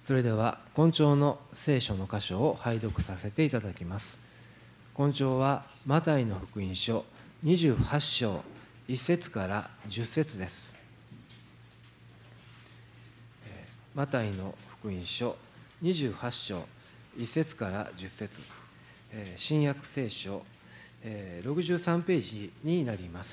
それでは今朝の聖書の箇所を拝読させていただきます。今朝はマタイの福音書28章1節から10節です。マタイの福音書28章1節から10節、新約聖書63ページになります。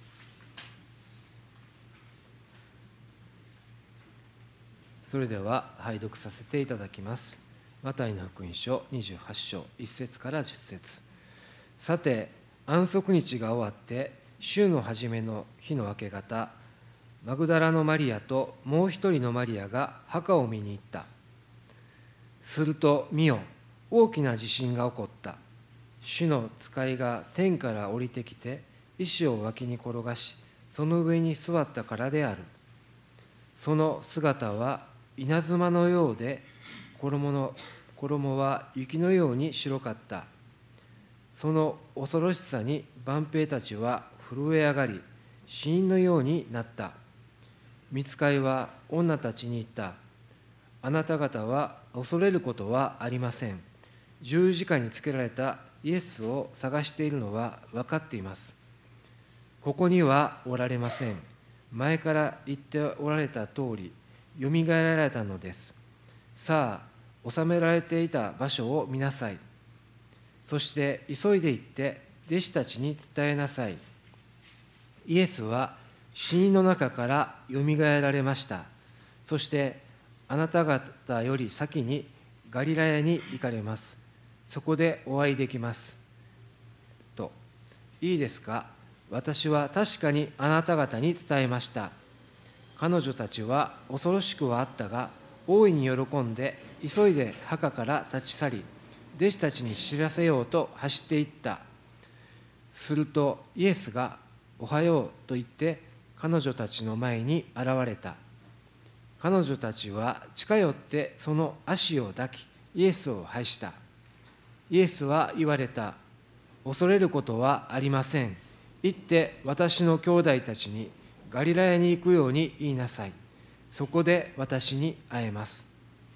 それでは拝読させていただきます。マタイの福音書28章1節から10節。さて、安息日が終わって、週の初めの日の明け方、マグダラのマリアともう一人のマリアが墓を見に行った。すると見よ、大きな地震が起こった。主の使いが天から降りてきて、石を脇に転がし、その上に座ったからである。その姿は稲妻のようで、衣は雪のように白かった。その恐ろしさに万兵たちは震え上がり、死人のようになった。御使いは女たちに言った。あなた方は恐れることはありません。十字架につけられたイエスを探しているのは分かっています。ここにはおられません。前から言っておられた通り、よみがえられたのです。さあ、収められていた場所を見なさい。そして急いで行って弟子たちに伝えなさい。イエスは死人の中からよみがえられました。そしてあなた方より先にガリラヤに行かれます。そこでお会いできます。と、いいですか？私は確かにあなた方に伝えました。彼女たちは恐ろしくはあったが、大いに喜んで急いで墓から立ち去り、弟子たちに知らせようと走っていった。するとイエスがおはようと言って彼女たちの前に現れた。彼女たちは近寄ってその足を抱き、イエスを拝した。イエスは言われた。恐れることはありません。行って私の兄弟たちにガリラヤに行くように言いなさい。そこで私に会えます。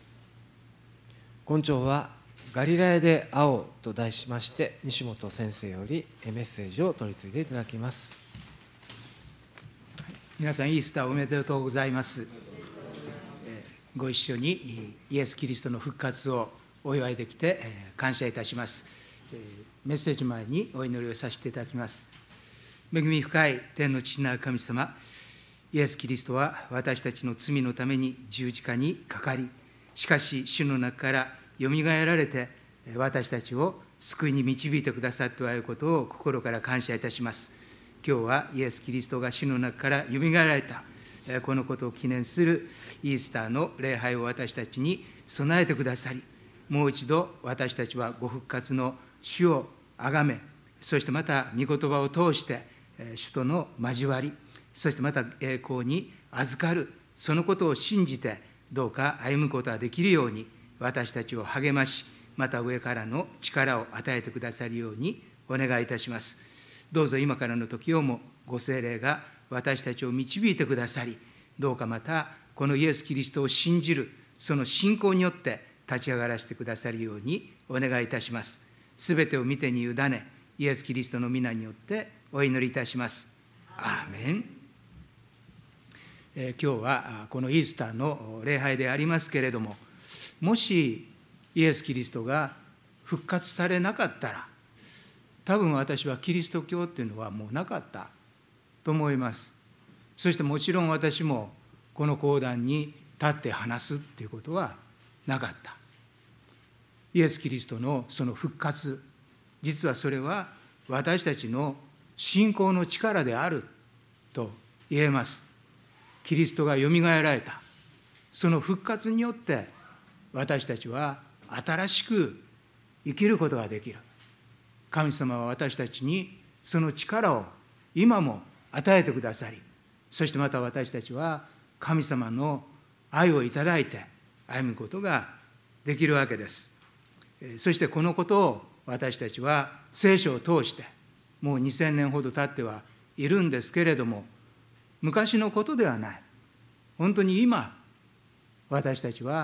今朝はガリラヤで会おうと題しまして、西本先生よりメッセージを取り次いでいただきます。 皆さん、イースターおめでとうございます。ご一緒にイエス・キリストの復活をお祝いできて感謝いたします。メッセージ前にお祈りをさせていただきます。恵み深い天の父なる神様、イエス・キリストは私たちの罪のために十字架にかかり、しかし主の中からよみがえられて私たちを救いに導いてくださっておられることを心から感謝いたします。今日はイエス・キリストが主の中からよみがえられたこのことを記念するイースターの礼拝を私たちに備えてくださり、もう一度私たちはご復活の主をあがめ、そしてまた御言葉を通して主との交わり、そしてまた栄光に預かる、そのことを信じてどうか歩むことができるように私たちを励まし、また上からの力を与えてくださるようにお願いいたします。どうぞ今からの時をもご聖霊が私たちを導いてくださり、どうかまたこのイエス・キリストを信じるその信仰によって立ち上がらせてくださるようにお願いいたします。すべてを御手に委ね、イエス・キリストの皆によってお祈りいたします。アーメン。今日はこのイースターの礼拝でありますけれども、もしイエス・キリストが復活されなかったら、多分私はキリスト教っていうのはもうなかったと思います。そしてもちろん私もこの講談に立って話すっていうことはなかった。イエス・キリストのその復活、実はそれは私たちの信仰の力であると言えます。キリストがよみがえられた。その復活によって私たちは新しく生きることができる。神様は私たちにその力を今も与えてくださり、そしてまた私たちは神様の愛をいただいて歩むことができるわけです。そしてこのことを私たちは聖書を通してもう2000年ほど経ってはいるんですけれども、昔のことではない。本当に今私たちは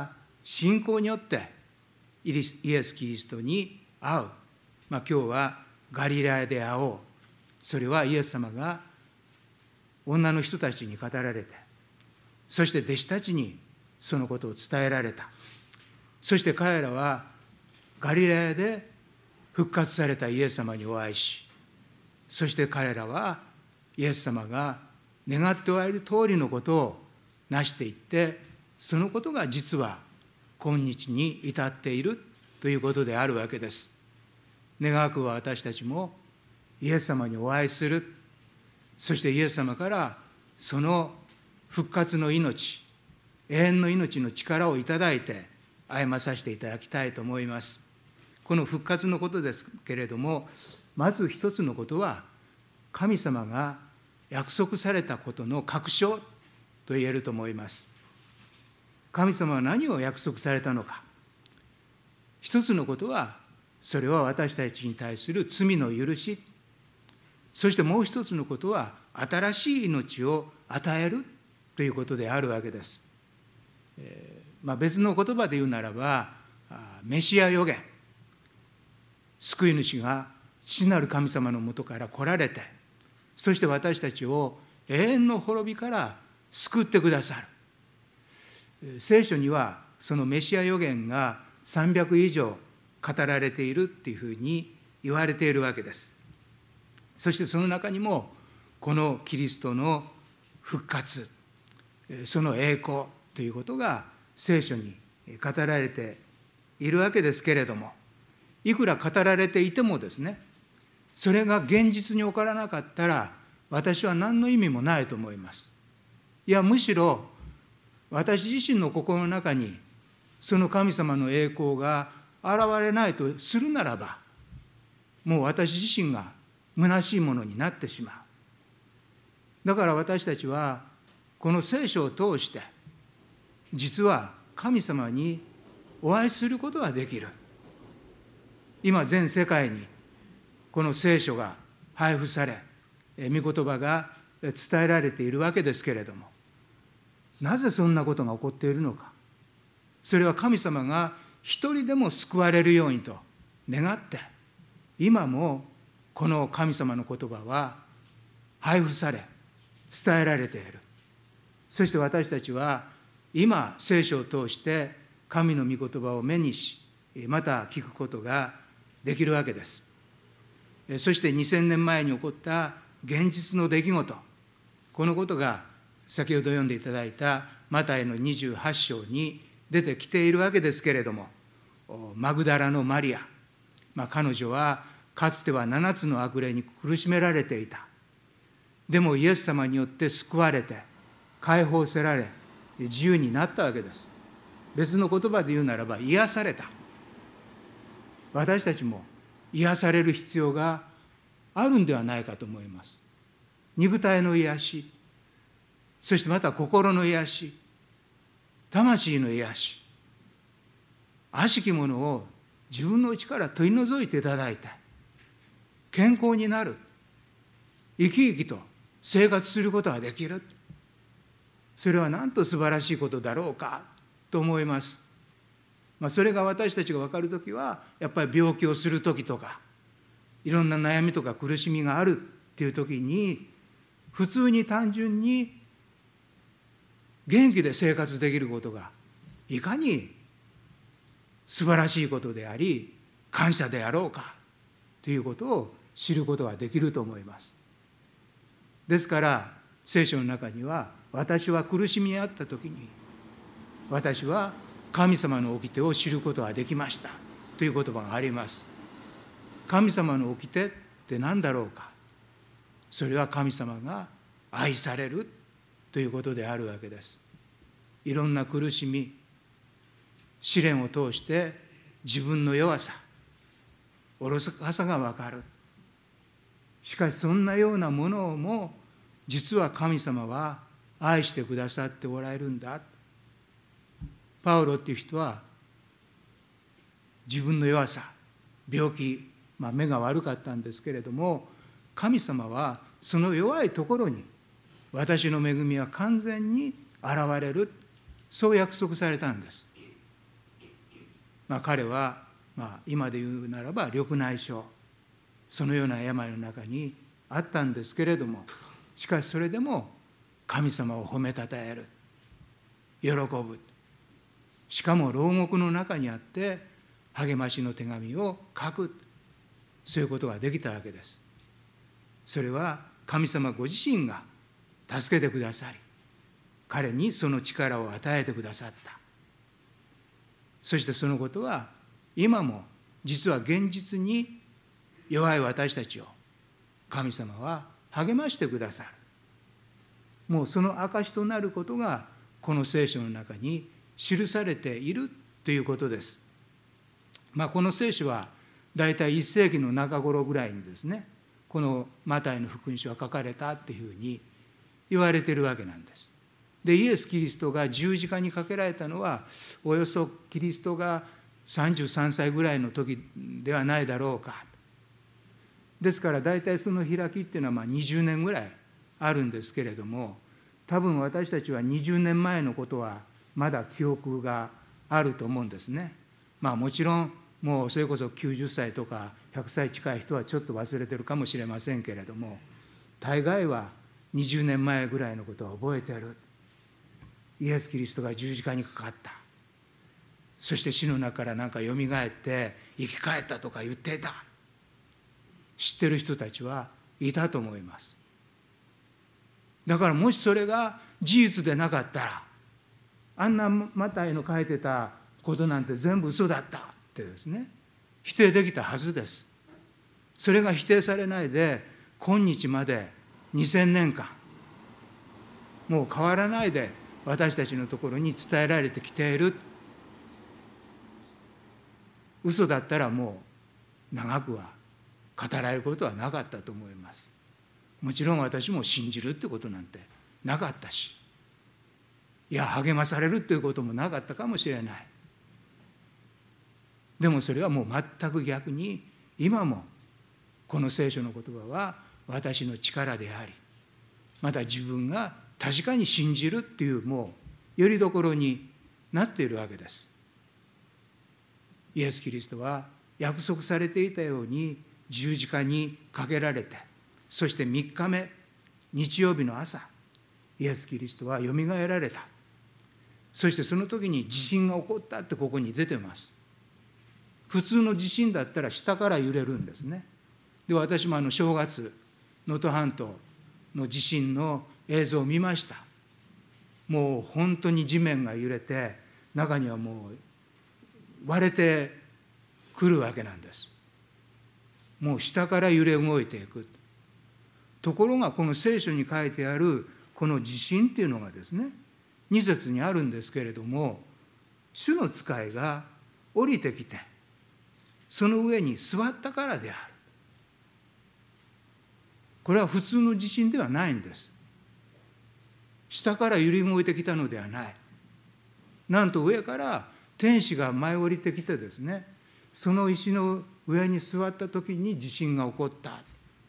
信仰によってイエス・キリストに会う。今日はガリラヤで会おう。それはイエス様が女の人たちに語られて、そして弟子たちにそのことを伝えられた。そして彼らはガリラヤで復活されたイエス様にお会いし、そして彼らはイエス様が願っておられる通りのことを成していって、そのことが実は今日に至っているということであるわけです。願わくは私たちもイエス様にお会いする、そしてイエス様からその復活の命、永遠の命の力をいただいて歩まさせていただきたいと思います。この復活のことですけれども、まず一つのことは、神様が約束されたことの確証と言えると思います。神様は何を約束されたのか。一つのことは、それは私たちに対する罪の許し、そしてもう一つのことは、新しい命を与えるということであるわけです。別の言葉で言うならば、メシア予言、救い主が父なる神様のもとから来られて、そして私たちを永遠の滅びから救ってくださる。聖書にはそのメシア予言が300以上語られているっていうふうに言われているわけです。そしてその中にもこのキリストの復活、その栄光ということが聖書に語られているわけですけれども、いくら語られていてもですね、それが現実に起こらなかったら私は何の意味もないと思います。いや、むしろ私自身の心の中にその神様の栄光が現れないとするならば、もう私自身が虚しいものになってしまう。だから私たちはこの聖書を通して実は神様にお会いすることができる。今全世界にこの聖書が配布され、御言葉が伝えられているわけですけれども、なぜそんなことが起こっているのか。それは神様が一人でも救われるようにと願って、今もこの神様の言葉は配布され伝えられている。そして私たちは今聖書を通して神の御言葉を目にし、また聞くことができるわけです。そして2000年前に起こった現実の出来事、このことが先ほど読んでいただいたマタイの28章に出てきているわけですけれども、マグダラのマリア、彼女はかつては7つの悪霊に苦しめられていた。でもイエス様によって救われて解放せられ自由になったわけです。別の言葉で言うならば癒された。私たちも癒される必要があるんではないかと思います。肉体の癒し、そしてまた心の癒し、魂の癒し、悪しきものを自分の内から取り除いていただいて健康になる、生き生きと生活することができる。それはなんと素晴らしいことだろうかと思います。それが私たちが分かるときは、やっぱり病気をするときとか、いろんな悩みとか苦しみがあるっていうときに、普通に単純に元気で生活できることがいかに素晴らしいことであり、感謝であろうかということを知ることができると思います。ですから聖書の中には、私は苦しみにあったときに私は神様の掟を知ることができましたという言葉があります。神様の掟って何だろうか。それは神様が愛されるということであるわけです。いろんな苦しみ、試練を通して自分の弱さ、愚かさが分かる。しかしそんなようなものをも実は神様は愛してくださっておられるんだ。パウロっていう人は自分の弱さ、病気、目が悪かったんですけれども、神様はその弱いところに私の恵みは完全に現れる、そう約束されたんです。 彼は、今で言うならば緑内障、そのような病の中にあったんですけれども、しかしそれでも神様を褒めたたえる、喜ぶ、しかも牢獄の中にあって励ましの手紙を書く、そういうことができたわけです。それは神様ご自身が助けてくださり、彼にその力を与えてくださった。そしてそのことは今も実は現実に弱い私たちを神様は励ましてくださる。もうその証となることがこの聖書の中に記されているということです。この聖書はだいたい1世紀の中頃ぐらいにですね、このマタイの福音書は書かれたというふうに言われているわけなんです。で、イエス・キリストが十字架にかけられたのは、およそキリストが33歳ぐらいの時ではないだろうか。ですから大体その開きっていうのは20年ぐらいあるんですけれども、多分私たちは20年前のことはまだ記憶があると思うんですね。もちろんもうそれこそ90歳とか100歳近い人はちょっと忘れてるかもしれませんけれども、大概は20年前ぐらいのことは覚えている。イエス・キリストが十字架にかかった。そして死の中からよみがえって生き返ったとか言っていた。知ってる人たちはいたと思います。だからもしそれが事実でなかったら、あんなマタイの書いてたことなんて全部嘘だったってですね、否定できたはずです。それが否定されないで今日まで2000年間もう変わらないで私たちのところに伝えられてきている。嘘だったらもう長くは語られることはなかったと思います。もちろん私も信じるってことなんてなかったし、励まされるっていうこともなかったかもしれない。でもそれはもう全く逆に、今もこの聖書の言葉は私の力であり、また自分が確かに信じるっていうもうよりどころになっているわけです。イエス・キリストは約束されていたように十字架にかけられて、そして3日目日曜日の朝、イエス・キリストはよみがえられた。そしてその時に地震が起こったってここに出てます。普通の地震だったら下から揺れるんですね。で、私も正月能登半島の地震の映像を見ました。もう本当に地面が揺れて、中にはもう割れてくるわけなんです。もう下から揺れ動いていく。ところがこの聖書に書いてあるこの地震っていうのがですね、2節にあるんですけれども、主の使いが降りてきてその上に座ったからである。これは普通の地震ではないんです。下から揺り動いてきたのではない。なんと上から天使が舞い降りてきてですね、その石の上に座った時に地震が起こった。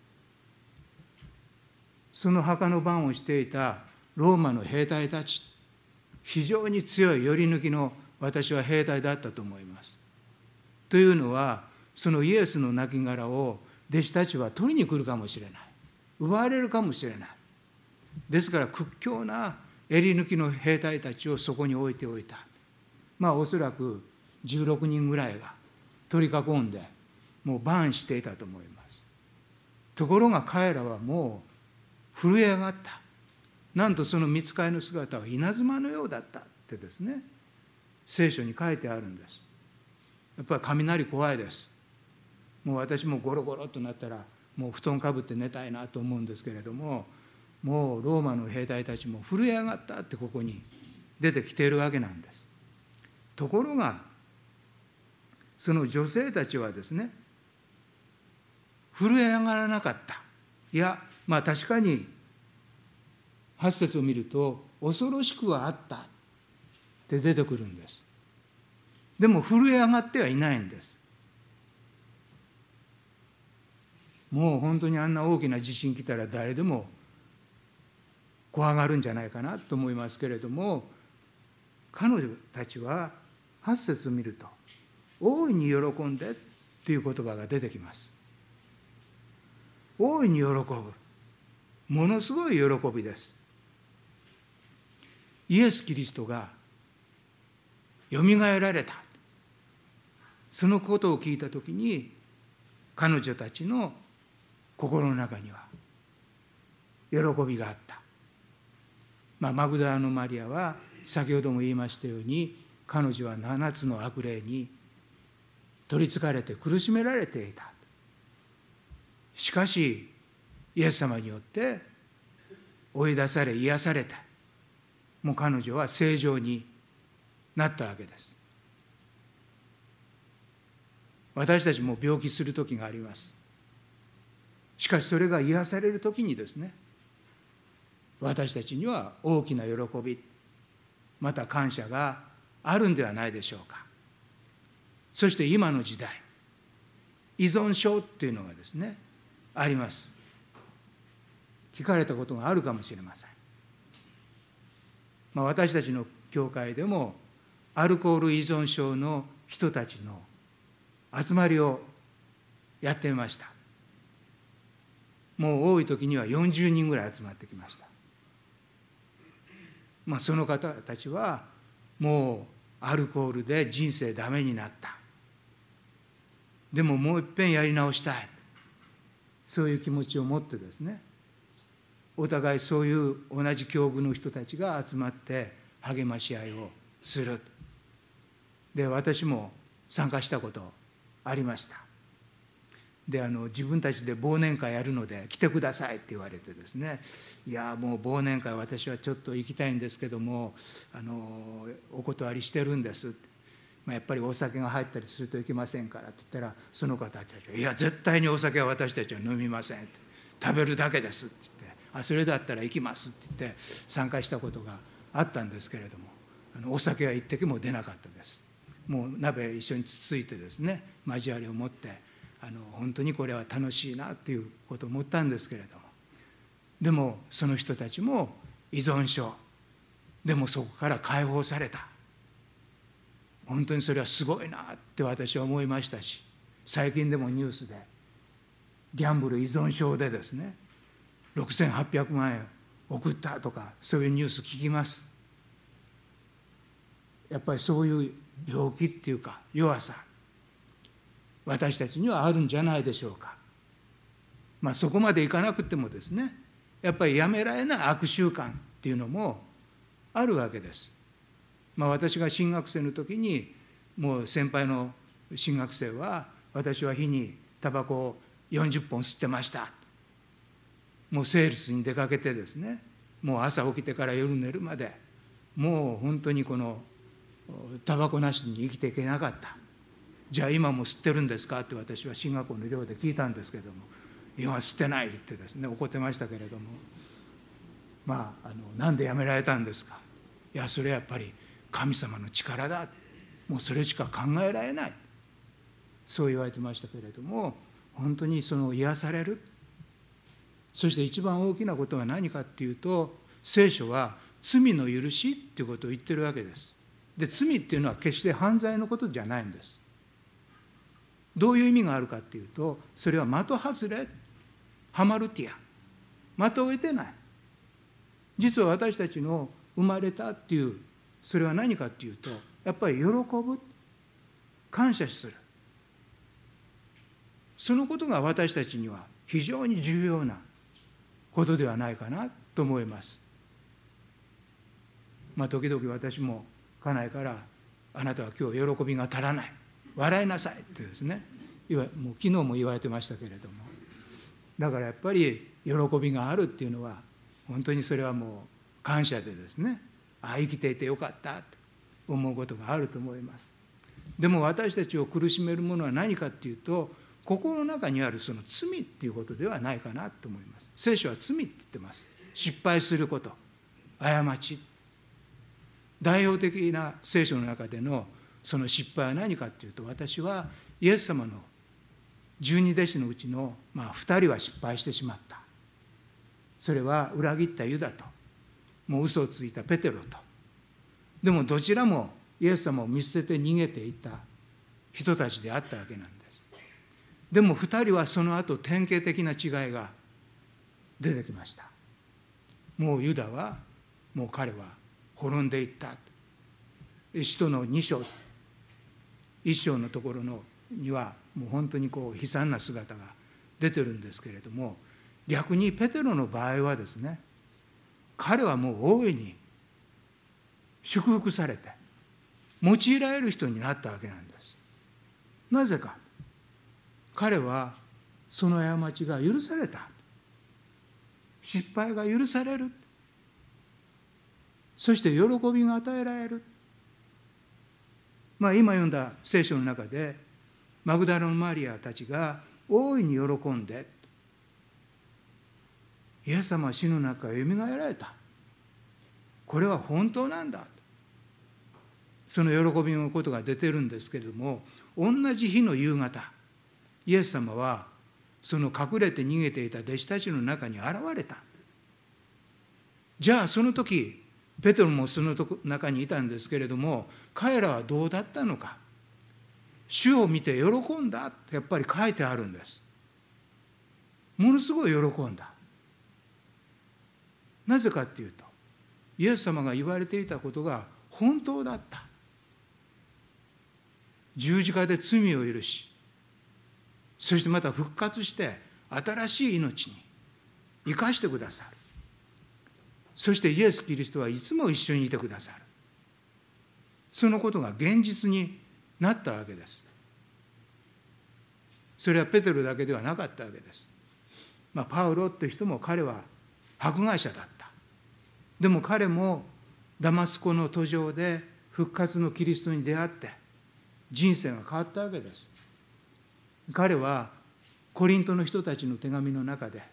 その墓の番をしていたローマの兵隊たち、非常に強い寄り抜きの私は兵隊だったと思います。というのは、そのイエスの亡骸を弟子たちは取りに来るかもしれない。奪われるかもしれない。ですから屈強な襟抜きの兵隊たちをそこに置いておいた。おそらく16人ぐらいが取り囲んでもうバンしていたと思います。ところが彼らはもう震え上がった。なんとその御使いの姿は稲妻のようだったってですね、聖書に書いてあるんです。やっぱり雷怖いです。もう私もゴロゴロとなったらもう布団かぶって寝たいなと思うんですけれども、もうローマの兵隊たちも震え上がったってここに出てきているわけなんです。ところがその女性たちはですね、震え上がらなかった。いや、確かに8節を見ると恐ろしくはあったって出てくるんです。でも震え上がってはいないんです。もう本当にあんな大きな地震来たら誰でも怖がるんじゃないかなと思いますけれども、彼女たちは8節を見ると大いに喜んでという言葉が出てきます。大いに喜ぶ、ものすごい喜びです。イエス・キリストがよみがえられた、そのことを聞いたときに、彼女たちの心の中には喜びがあった。マグダラのマリアは先ほども言いましたように、彼女は7つの悪霊に取りつかれて苦しめられていた。しかしイエス様によって追い出され癒された。もう彼女は正常になったわけです。私たちも病気する時があります。しかしそれが癒される時にですね、私たちには大きな喜び、また感謝があるんではないでしょうか。そして今の時代、依存症っていうのがですね、あります。聞かれたことがあるかもしれません。私たちの教会でもアルコール依存症の人たちの集まりをやってみました。もう多い時には40人ぐらい集まってきました。その方たちはもうアルコールで人生ダメになった。でももう一遍やり直したい。そういう気持ちを持ってですね、お互いそういう同じ境遇の人たちが集まって励まし合いをする。で、私も参加したことありました。で、自分たちで忘年会やるので来てくださいって言われてですね、いやもう忘年会私はちょっと行きたいんですけども、お断りしてるんです。やっぱりお酒が入ったりするといけませんからって言ったら、その方たちは、いや絶対にお酒は私たちは飲みませんって、食べるだけですって言って、それだったら行きますって言って参加したことがあったんですけれども、お酒は一滴も出なかったです。もう鍋一緒につついてですね、交わりを持って本当にこれは楽しいなっていうことを思ったんですけれども、でもその人たちも依存症でもそこから解放された。本当にそれはすごいなって私は思いましたし、最近でもニュースでギャンブル依存症でですね6800万円送ったとか、そういうニュース聞きます。やっぱりそういう病気っていうか弱さ、私たちにはあるんじゃないでしょうか。そこまでいかなくてもですね、やっぱりやめられない悪習慣っていうのもあるわけです。私が新学生の時に、もう先輩の新学生は、私は日にタバコを40本吸ってました。もうセールスに出かけてですね、もう朝起きてから夜寝るまで、もう本当にこのタバコなしに生きていけなかった。じゃあ今も吸ってるんですかって私は進学校の寮で聞いたんですけれども、今吸ってないってですね怒ってましたけれども、なんでやめられたんですか。いやそれはやっぱり神様の力だ、もうそれしか考えられない、そう言われてましたけれども、本当にその癒される。そして一番大きなことは何かっていうと、聖書は罪の許しっていうことを言ってるわけです。で、罪っていうのは決して犯罪のことじゃないんです。どういう意味があるかっていうと、それは的外れ、ハマルティア、的を得てない。実は私たちの生まれたっていう、それは何かっていうと、やっぱり喜ぶ、感謝する、そのことが私たちには非常に重要なことではないかなと思います。時々私も家内から、あなたは今日喜びが足らない、笑いなさいってですね、もう昨日も言われてましたけれども、だからやっぱり喜びがあるっていうのは、本当にそれはもう感謝でですね、生きていてよかったと思うことがあると思います。でも私たちを苦しめるものは何かっていうと、心の中にあるその罪っていうことではないかなと思います。聖書は罪って言ってます。失敗すること、過ち。代表的な聖書の中でのその失敗は何かっていうと、私はイエス様の12弟子のうちの2人は失敗してしまった。それは裏切ったユダと、もう嘘をついたペテロと。でもどちらもイエス様を見捨てて逃げていった人たちであったわけなんです。でも2人はその後典型的な違いが出てきました。もうユダは、もう彼は滅んでいった。使徒の2章1章のところにはもう本当に悲惨な姿が出てるんですけれども、逆にペテロの場合はですね、彼はもう大いに祝福されて用いられる人になったわけなんです。なぜか、彼はその過ちが許された、失敗が許される、そして喜びが与えられる。今読んだ聖書の中でマグダラのマリアたちが大いに喜んで、イエス様は死の中からよみがえられた、これは本当なんだ、その喜びのことが出てるんですけれども、同じ日の夕方、イエス様はその隠れて逃げていた弟子たちの中に現れた。じゃあその時ペテロもその中にいたんですけれども、彼らはどうだったのか。主を見て喜んだってやっぱり書いてあるんです。ものすごい喜んだ。なぜかっていうと、イエス様が言われていたことが本当だった。十字架で罪を許し、そしてまた復活して新しい命に生かしてくださる。そしてイエス・キリストはいつも一緒にいてくださる。そのことが現実になったわけです。それはペテロだけではなかったわけです。パウロって人も彼は迫害者だった。でも彼もダマスコの途上で復活のキリストに出会って人生が変わったわけです。彼はコリントの人たちの手紙の中で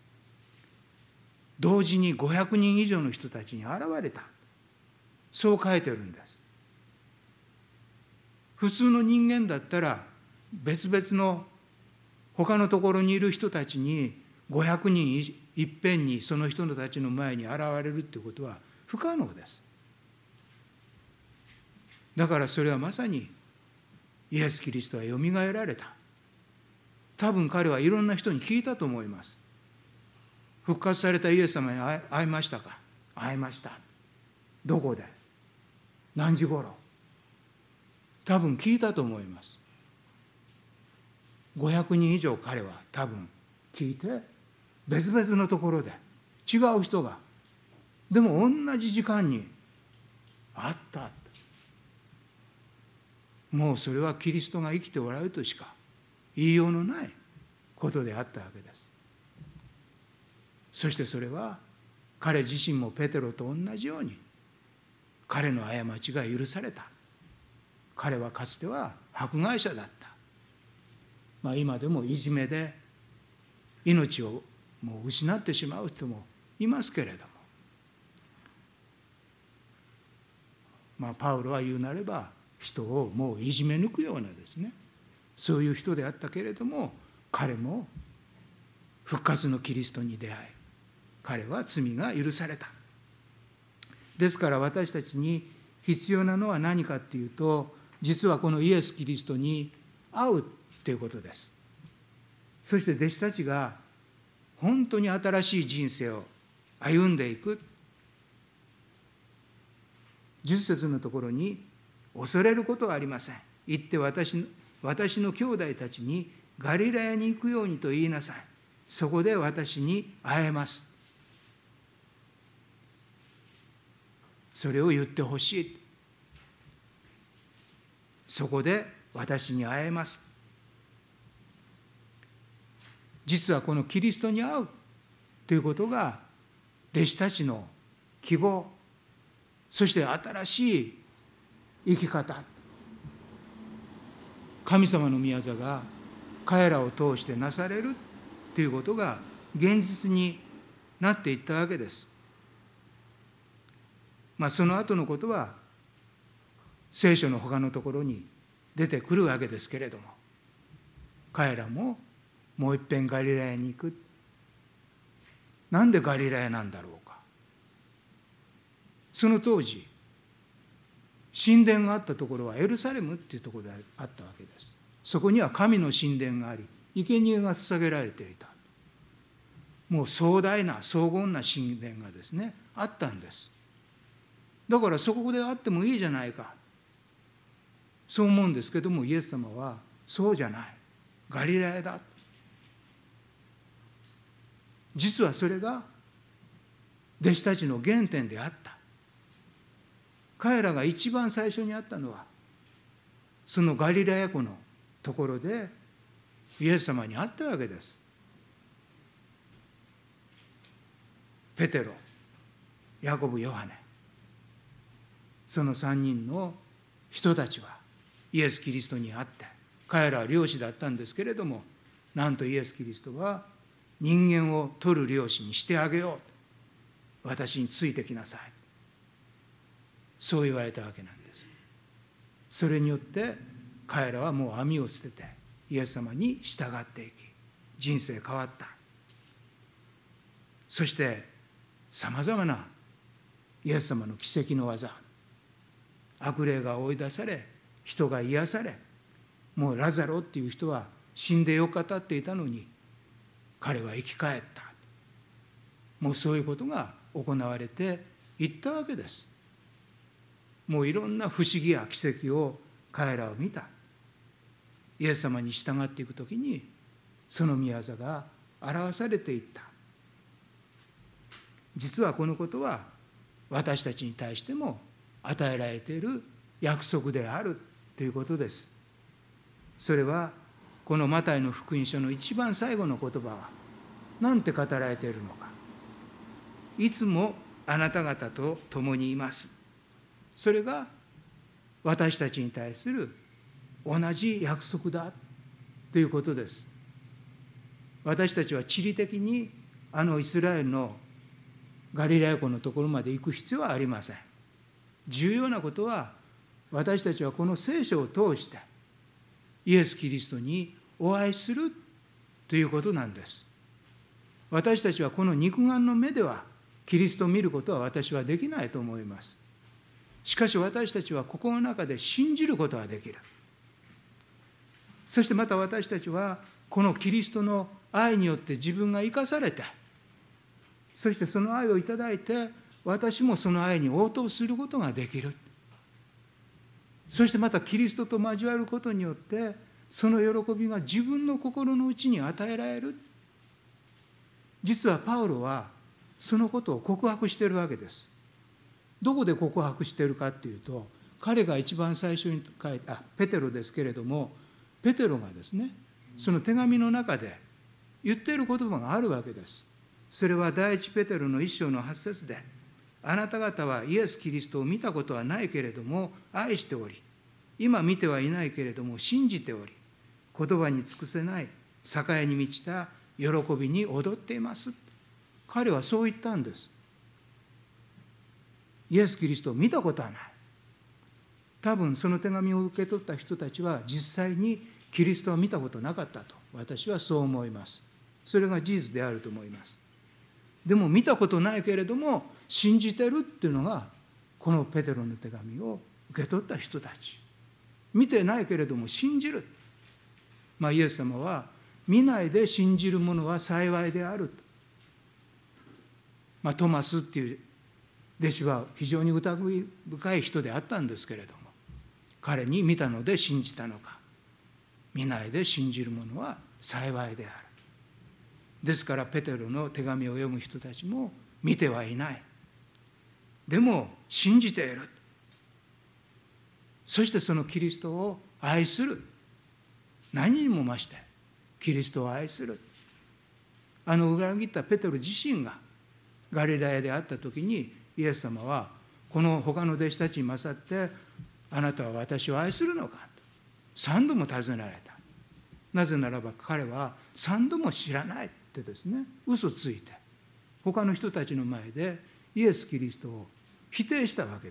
同時に500人以上の人たちに現れた、そう書いてるんです。普通の人間だったら別々の他のところにいる人たちに500人いっぺんにその人たちの前に現れるということは不可能です。だからそれはまさにイエス・キリストはよみがえられた。多分彼はいろんな人に聞いたと思います。復活されたイエス様に会いましたか。会いました。どこで、何時頃。多分聞いたと思います。500人以上彼は多分聞いて、別々のところで違う人がでも同じ時間にあった。もうそれはキリストが生きておられるとしか言いようのないことであったわけです。そしてそれは彼自身もペテロと同じように彼の過ちが許された。彼はかつては迫害者だった。今でもいじめで命をもう失ってしまう人もいますけれども、パウロは言うなれば人をもういじめ抜くようなですね、そういう人であったけれども、彼も復活のキリストに出会い、彼は罪が許された。ですから私たちに必要なのは何かっていうと、実はこのイエス・キリストに会うということです。そして弟子たちが本当に新しい人生を歩んでいく。10節のところに、恐れることはありません。行って私の兄弟たちにガリラヤに行くようにと言いなさい。そこで私に会えます。それを言ってほしい。そこで私に会えます。実はこのキリストに会うということが弟子たちの希望、そして新しい生き方、神様の御業が彼らを通してなされるということが現実になっていったわけです。その後のことは聖書の他のところに出てくるわけですけれども、彼らももう一遍ガリラヤに行く。なんでガリラヤなんだろうか。その当時神殿があったところはエルサレムっていうところであったわけです。そこには神の神殿があり、生贄が捧げられていた。もう壮大な荘厳な神殿がですね、あったんです。だからそこであってもいいじゃないか、そう思うんですけども、イエス様はそうじゃない、ガリラヤだ。実はそれが弟子たちの原点であった。彼らが一番最初にあったのはそのガリラヤ湖のところでイエス様に会ったわけです。ペテロ、ヤコブ、ヨハネ、その3人の人たちはイエス・キリストに会って、彼らは漁師だったんですけれども、なんとイエス・キリストは人間を取る漁師にしてあげよう、私についてきなさい、そう言われたわけなんです。それによって彼らはもう網を捨ててイエス様に従っていき、人生変わった。そしてさまざまなイエス様の奇跡の技、悪霊が追い出され、人が癒され、もうラザロっていう人は死んでよかったっていたのに彼は生き返った、もうそういうことが行われていったわけです。もういろんな不思議や奇跡を彼らは見た。イエス様に従っていくときにその御業が表されていった。実はこのことは私たちに対しても与えられている約束であるということです。それはこのマタイの福音書の一番最後の言葉は何て語られているのか。いつもあなた方と共にいます。それが私たちに対する同じ約束だということです。私たちは地理的にイスラエルのガリラヤ湖のところまで行く必要はありません。重要なことは私たちはこの聖書を通してイエス・キリストにお会いするということなんです。私たちはこの肉眼の目ではキリストを見ることは私はできないと思います。しかし私たちは心の中で信じることはできる。そしてまた私たちはこのキリストの愛によって自分が生かされて、そしてその愛をいただいて私もその愛に応答することができる。そしてまたキリストと交わることによってその喜びが自分の心の内に与えられる。実はパウロはそのことを告白しているわけです。どこで告白しているかっていうと、彼が一番最初に書いたペテロですけれども、ペテロがですね、その手紙の中で言っている言葉があるわけです。それは第一ペテロの1章の8節で、あなた方はイエス・キリストを見たことはないけれども愛しており、今見てはいないけれども信じており、言葉に尽くせない栄に満ちた喜びに踊っています。彼はそう言ったんです。イエス・キリストを見たことはない。多分その手紙を受け取った人たちは実際にキリストは見たことなかったと私はそう思います。それが事実であると思います。でも見たことないけれども信じてるっていうのがこのペテロの手紙を受け取った人たち。見てないけれども信じる。イエス様は見ないで信じる者は幸いであると。トマスっていう弟子は非常に疑い深い人であったんですけれども、彼に見たので信じたのか。見ないで信じる者は幸いである。ですからペテロの手紙を読む人たちも見てはいない。でも信じている。そしてそのキリストを愛する。何にも増してキリストを愛する。裏切ったペテロ自身がガリラヤで会った時にイエス様はこの他の弟子たちに勝ってあなたは私を愛するのかと3度も尋ねられた。なぜならば彼は3度も知らないってですね、嘘ついて他の人たちの前でイエス・キリストを否定したわけです。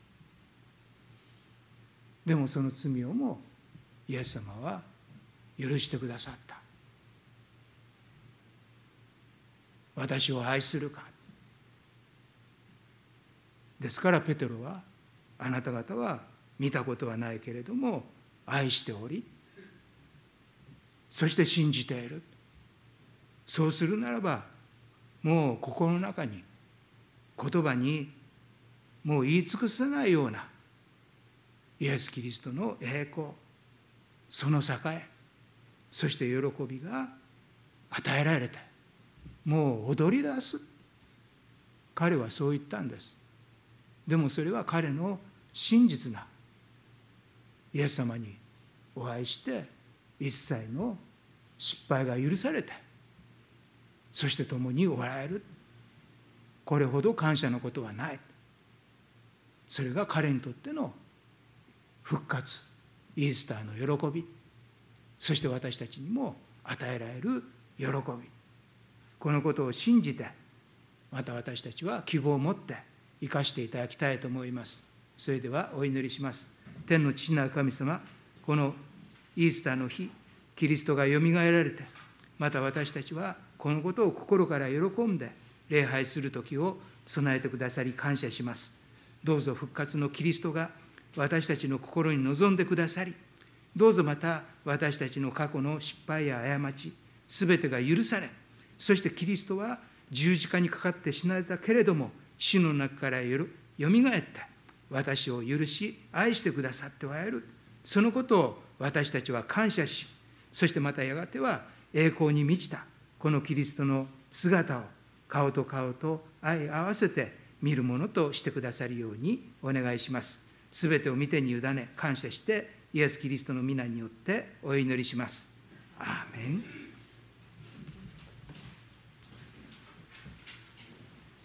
でもその罪をもイエス様は許してくださった。私を愛するか。ですからペテロはあなた方は見たことはないけれども愛しており、そして信じている。そうするならば、もう心の中に、言葉にもう言い尽くせないようなイエス・キリストの栄光、その栄え、そして喜びが与えられて、もう踊り出す。彼はそう言ったんです。でもそれは彼の真実なイエス様にお会いして、一切の失敗が許されて、そして共に笑える。これほど感謝のことはない。それが彼にとっての復活、イースターの喜び、そして私たちにも与えられる喜び、このことを信じて、また私たちは希望を持って生かしていただきたいと思います。それではお祈りします。天の父なる神様、このイースターの日、キリストがよみがえられて、また私たちはこのことを心から喜んで礼拝する時を備えてくださり感謝します。どうぞ復活のキリストが私たちの心に臨んでくださり、どうぞまた私たちの過去の失敗や過ち、すべてが許され、そしてキリストは十字架にかかって死なれたけれども、死の中からよみがえって私を許し愛してくださっておられる。そのことを私たちは感謝し、そしてまたやがては栄光に満ちたこのキリストの姿を顔と顔と相合わせて見るものとしてくださるようにお願いします。すべてを御手に委ね感謝して、イエス・キリストの皆によってお祈りします。アーメン。